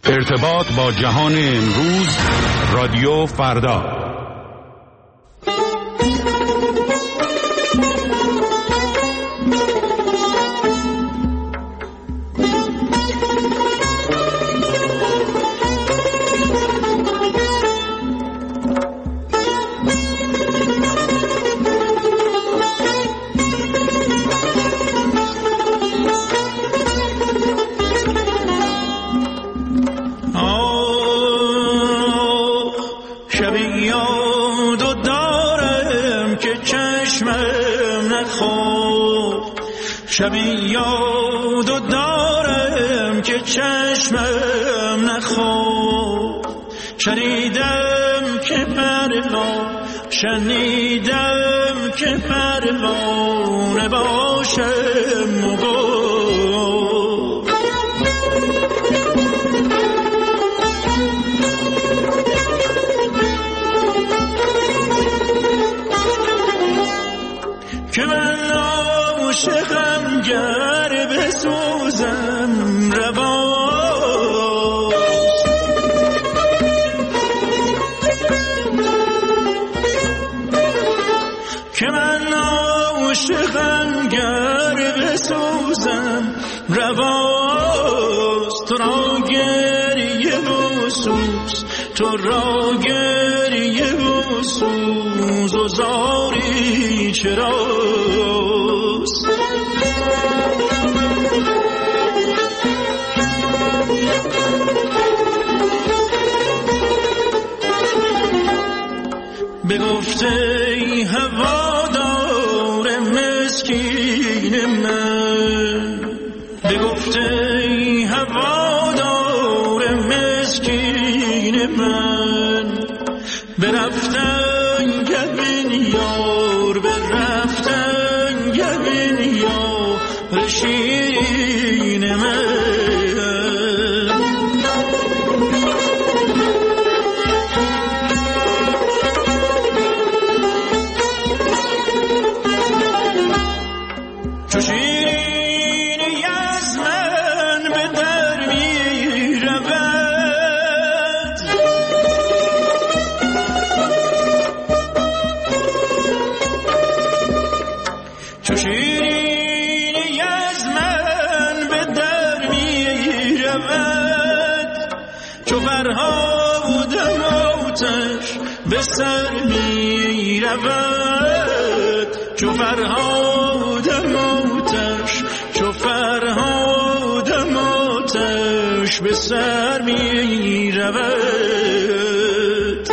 ارتباط با جهان امروز، رادیو فردا. شبی یادو دارم که چشمم نخورد، شنیدم که شنیدم که پروانه باشم مگو که من عاشقم گر بسوزم رواست، که من عاشقم گر بسوزم رواست، تو را گریه و سوز، تو را گریه و سوز و زاری چراست. بگفته ای هوادار مسکین من، بگفته ای هوادار مسکین من، برفتن گبین یار، برفتن گبین یار شیرین من. چو شیرینی از من به در می رود، چو شیرینی از من به در می رود، چو فرهادم آتش به سر می رود، چو فرهادم آتش، چو فرهادم آتش به سر می رود.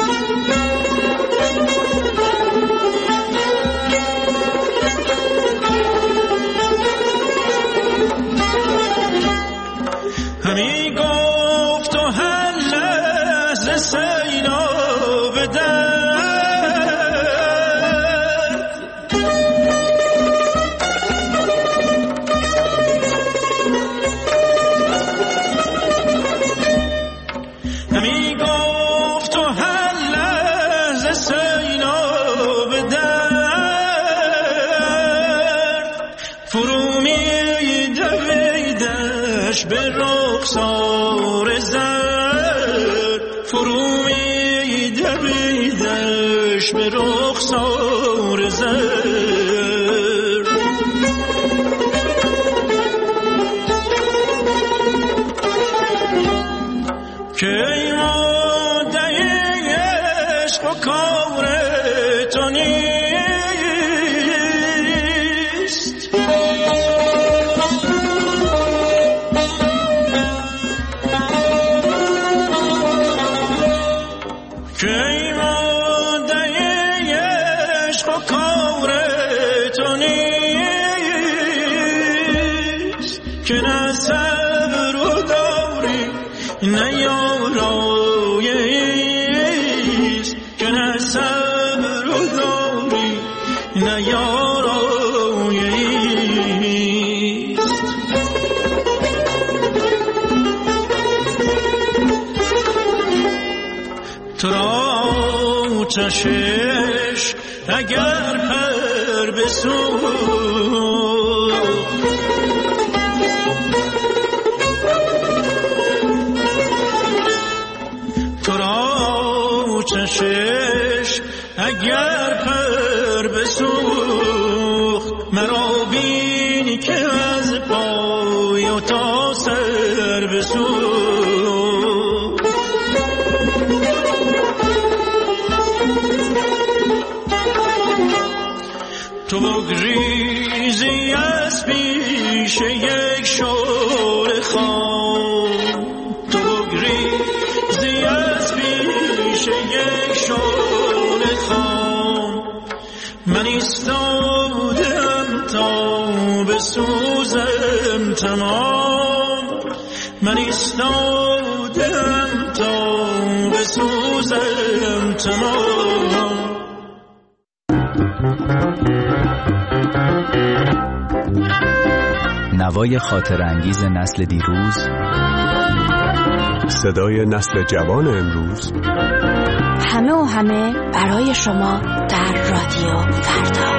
همی گفت و هر لحظه سیلاب درد، همی گفت و هر لحظه سیلاب درد، فرو می دویدش به رخسار زرد، فرو می دویدش به رخسار زرد. که ای مادر عشق و کار تو نیست، که ای مادر عشق و کار تو نیست، که نه صبر و داری نه یاراییست، که نه صبر و داری نه یاراییست. تو را چشم اگر پر بسوخت، چشش اگر پر بسوخت مرا بینی که از پای و تا سر بسوخت. تو بگریزی از پیش یک شعله خام، تو بگریزی از پیش یک شعله خام، من ایستادم تا بسوزم تمام، من ایستادم تا بسوزم تمام. نوای خاطرانگیز نسل دیروز، صدای نسل جوان امروز، همه و همه برای شما در رادیو فردا.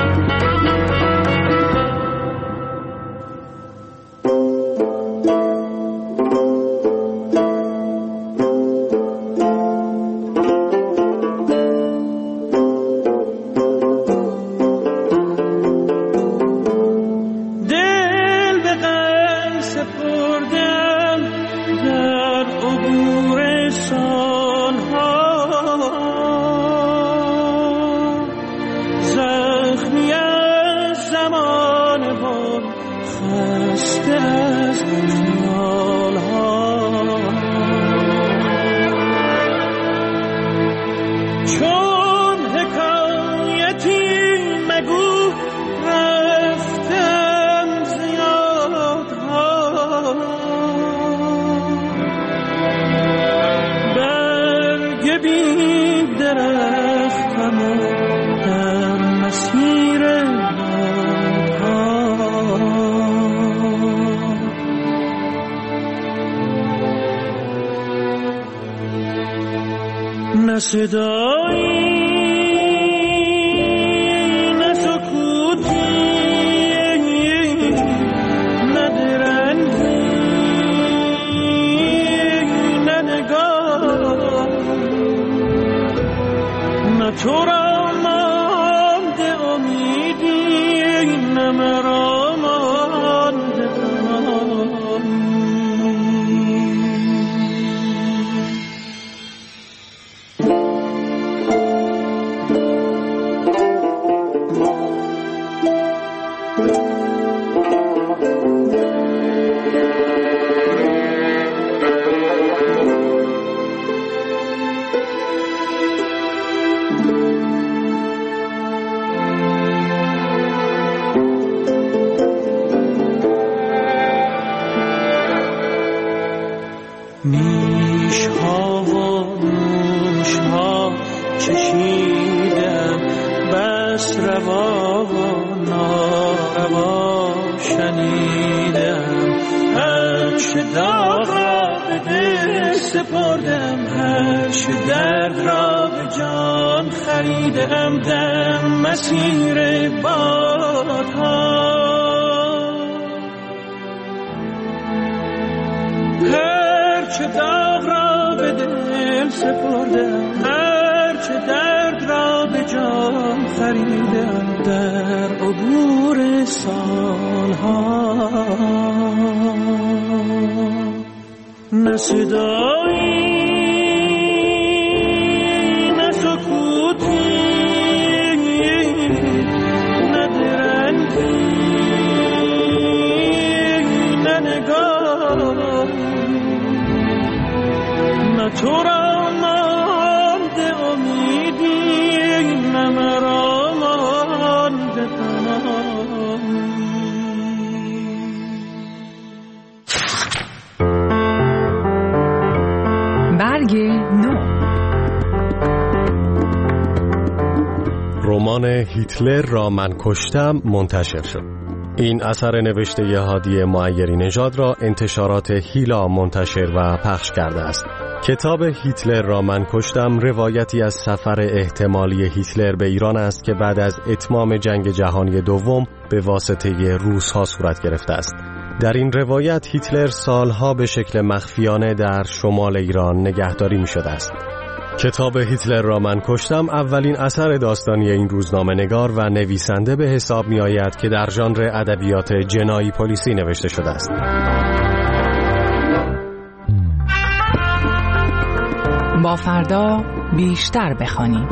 نه صدایی نه سکوتی نه درنگی نه نگاه، نه تو را مانده امیدی نه مرا مانده تنهایی. نیش‌ها و نوش‌ها چشیدم، بس روا و ناروا شنیدم، هرچه داغ را به دل سپردم، هرچه درد را به جان خریدم، در مسیر بادها هرچه داغ را به دل سپردم، هرچه درد را به جان خریدم، در عبور سالها نه صدایی نه سکوتی نه درنگی نه نگاه، نه تو را مانده امیدی نه مرا مانده تنهایی. برگ نو. رمان هیتلر را من کشتم منتشر شد. این اثر نوشته هادی معیری نژاد را انتشارات هیلا منتشر و پخش کرده است. کتاب هیتلر را من کشتم روایتی از سفر احتمالی هیتلر به ایران است که بعد از اتمام جنگ جهانی دوم به واسطه روس‌ها صورت گرفته است. در این روایت هیتلر سالها به شکل مخفیانه در شمال ایران نگهداری می شده است. کتاب هیتلر را من کشتم اولین اثر داستانی این روزنامه‌نگار و نویسنده به حساب می آید که در ژانر ادبیات جنایی پلیسی نوشته شده است. با فردا بیشتر بخوانیم.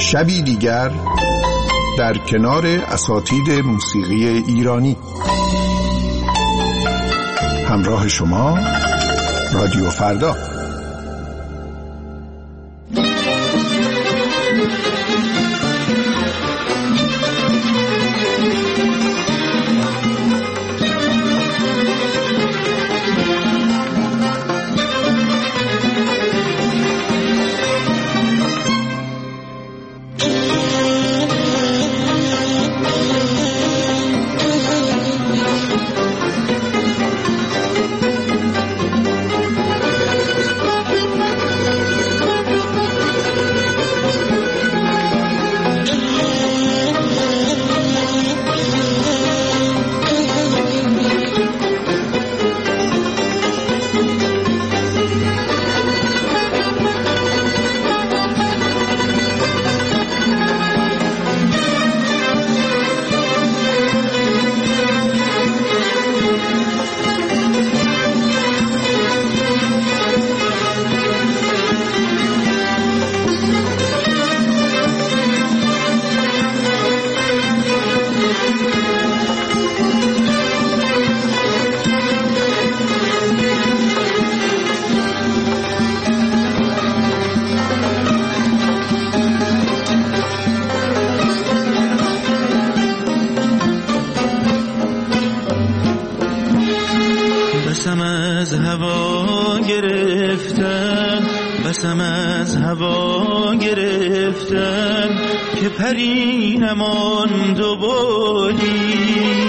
شبی دیگر در کنار اساتید موسیقی ایرانی. همراه شما رادیو فردا. بسم از هوا گرفتن که پری نماند و بالی،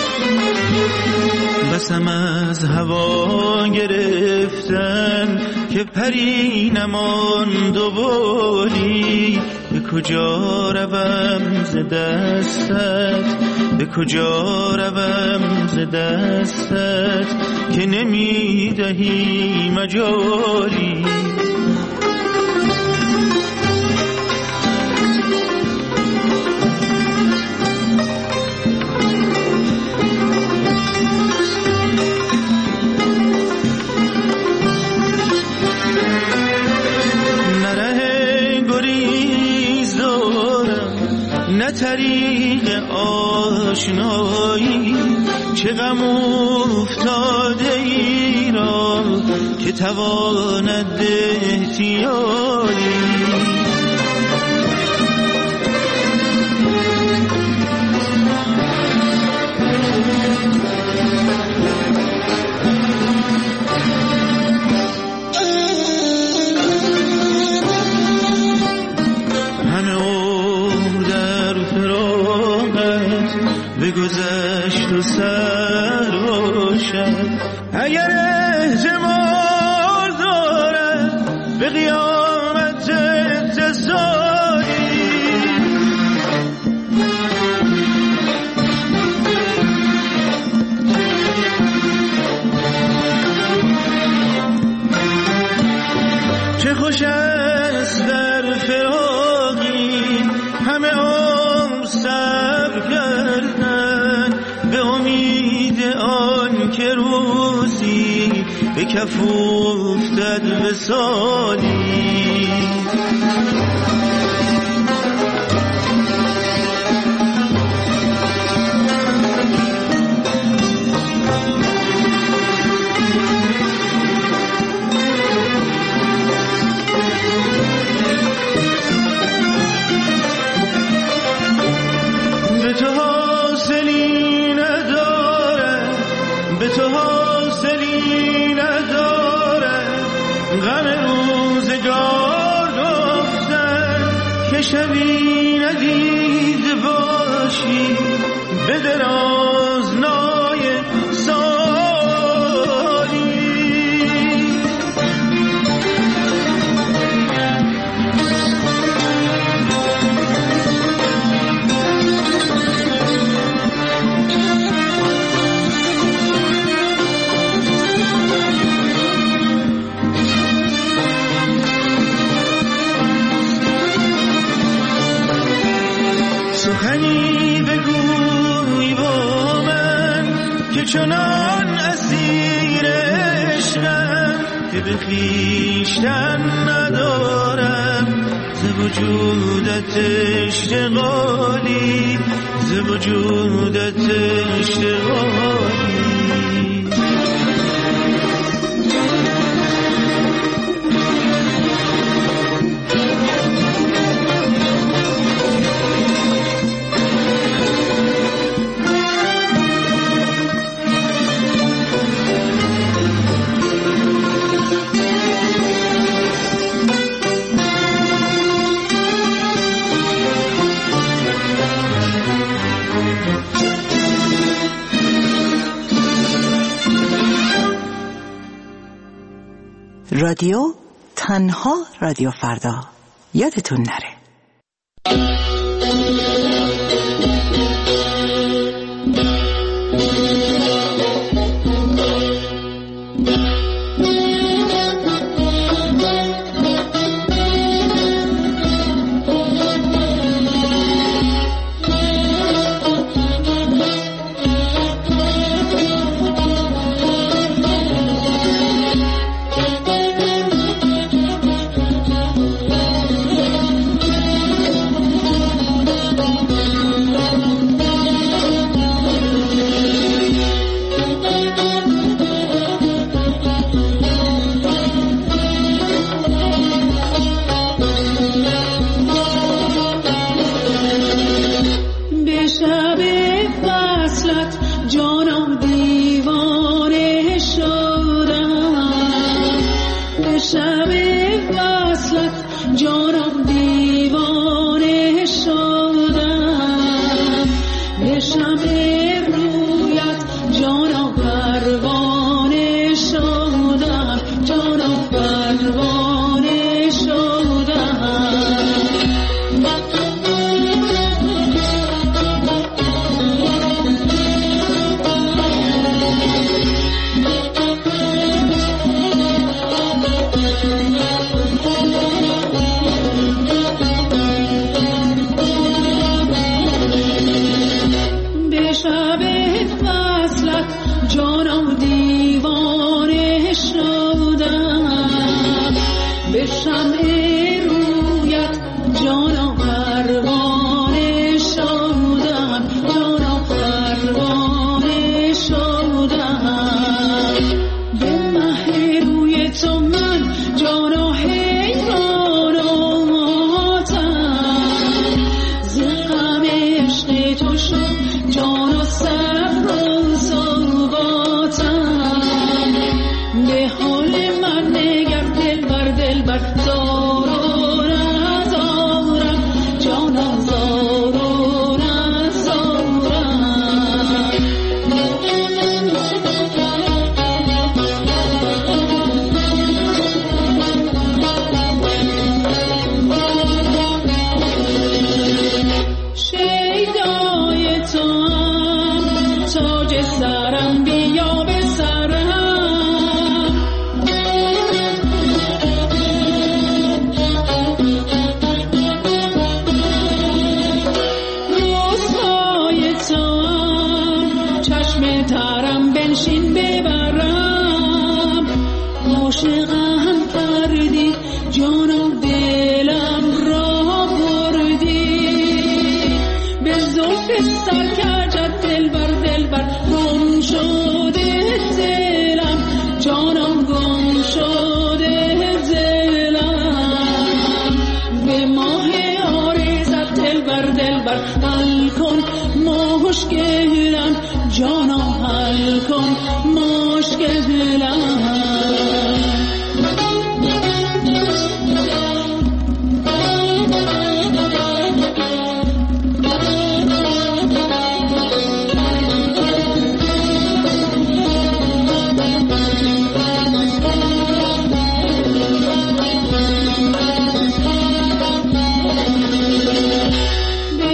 بسم از هوا گرفتن که پری نماند و بالی. به کجا روم ز دستت، به کجا روم ز دستت که نمیدهی مجالی. نه طریق آشنایی، چه غم افتاده ای را که تواند احتیالی. بگذشت و سر روشن، اگر احتمال دارد به قیامت اتصالی. چه خوش است در فراقی همه عمر صبر کردن، به امید آن که روزی به کف افتد وصالی. شبی ندید باشی به درازنای سالی. سخنی بگوی با من که چنان اسیر عشقم که به خویشتن ندارم ز وجودت اشتغالی، ز وجودت اشتغالی. رادیو تنها رادیو فردا، یادتون نره.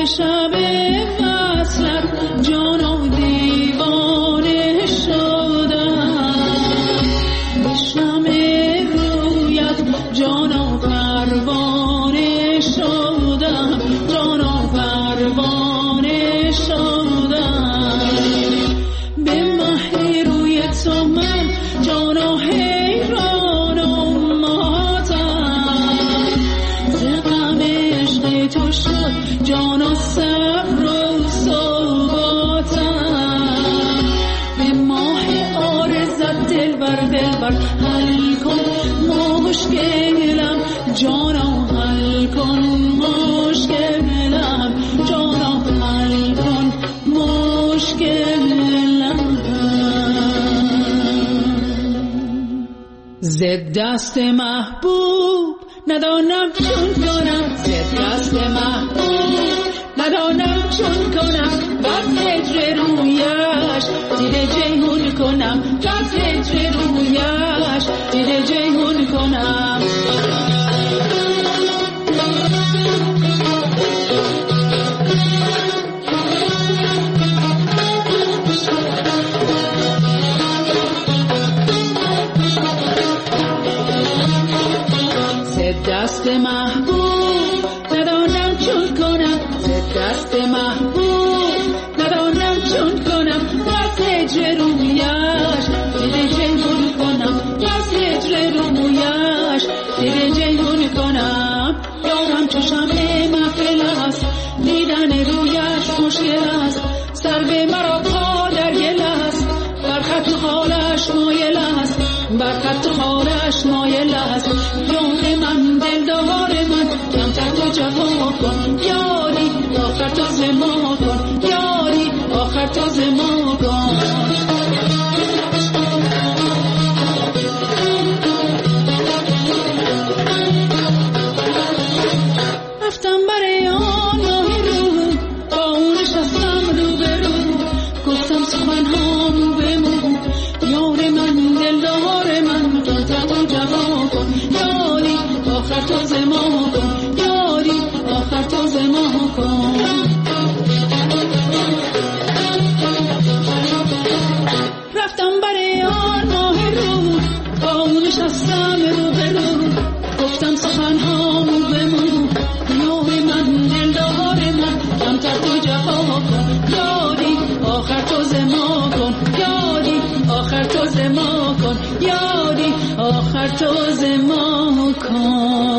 شب وصلت جانم دیوانه شد. زد دست محبوب ندانم چون کنم، زد دست محبوب ندانم چون کنم، بس هجر رویش دیده جیهون کنم، بس هجر رویش دیده جیهون کنم. دست محبوب ندانم چون کنم، زد دست محبوب ندانم چون کنم، بس هجر رویش دیده جیهون کنم، بس هجر رویش دیده جیهون کنم. یارم چو شمع محفل است، دیدن رویش مشکل است، سر به مرا پا در گل است، بر خط حالش مایل است، بر خط حالش مایل است. یار من دلدار من کمتر تو جفا کن، یاری آخر تو زما کن، یاری آخر تو زما کن. رفتم برای آن ماه رو، با اون نشستم رو به رو، گفتم سخنهامو به مو، یار من دلدار من کمتر تو جفا کن، یاری آخر تو زما کن، یاری آخر تو زما کن. رفتم برای آن ماه رو، با اون نشستم رو به رو، گفتم سخنهامو بمون، یار من دلدار من کمتر تو جفا کن، یاری آخر تو زما کن، یاری آخر تو زما کن، یاری آخر تو زما کن.